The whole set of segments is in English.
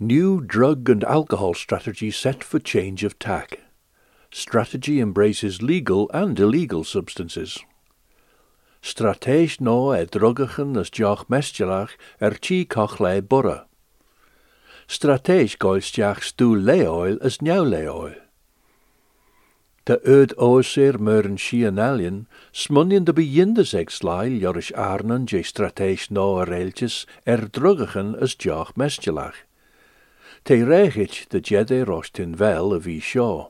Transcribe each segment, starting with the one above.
New drug and alcohol strategy set for change of tack. Strategy embraces legal and illegal substances. Strateeg no drugachen as joch mestialach chi cochlei burra. Strateeg goilstiach stu leoil as nieuw leoil. De oorseer meuren shianalian smunnion de bejindes exlail jorish arnen je strateeg no reeltjes drugachen as joch mestialach. Te regich de jede rostin wel a vi shaw.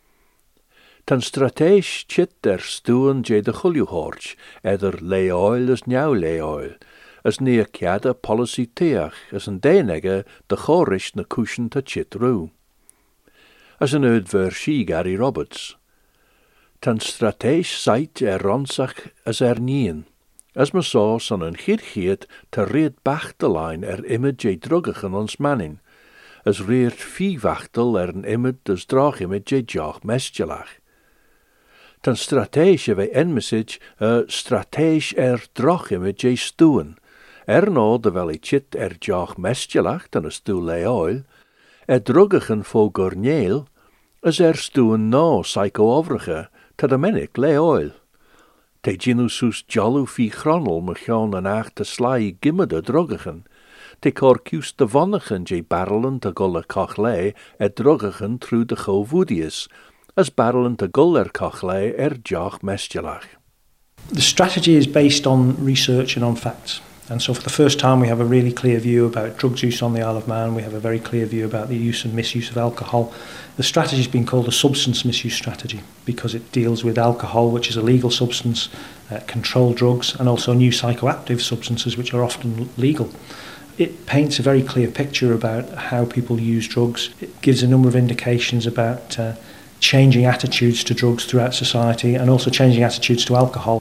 Tan strateeg chit stuan je de chuljuhorch, leoil as nieuw leoil, as neer kiada policy teach, as een denege de chorish na cushion ta chit roo. As een ver Gary Roberts. Tan strateeg sait ronsach as nien, as me saw son een girgiet te reed bachtelein imid je druggigen ons mannin, as reert viewachtel een imid as drach imid je joch mestjelach. Tan strateeg wij enmessage strateeg drach imid je stoen, no de wel chit joch mestjelach dan stoel leoil, druggigen fo gorneel, as stoen no psycho-overige, te de mennik leoil. Te ginusus jollu fi chronel mechon en acht te slai gimmede druggigen, te cor cus de vonnigen je barrelen te gulle cochlei druggigen through de chovudius, as barrelen te guller cochlei joch mestjelach. The strategy is based on research and on facts. And so for the first time we have a really clear view about drugs use on the Isle of Man, we have a very clear view about the use and misuse of alcohol. The strategy has been called a substance misuse strategy because it deals with alcohol, which is a legal substance, controlled drugs, and also new psychoactive substances, which are often legal. It paints a very clear picture about how people use drugs. It gives a number of indications about changing attitudes to drugs throughout society and also changing attitudes to alcohol.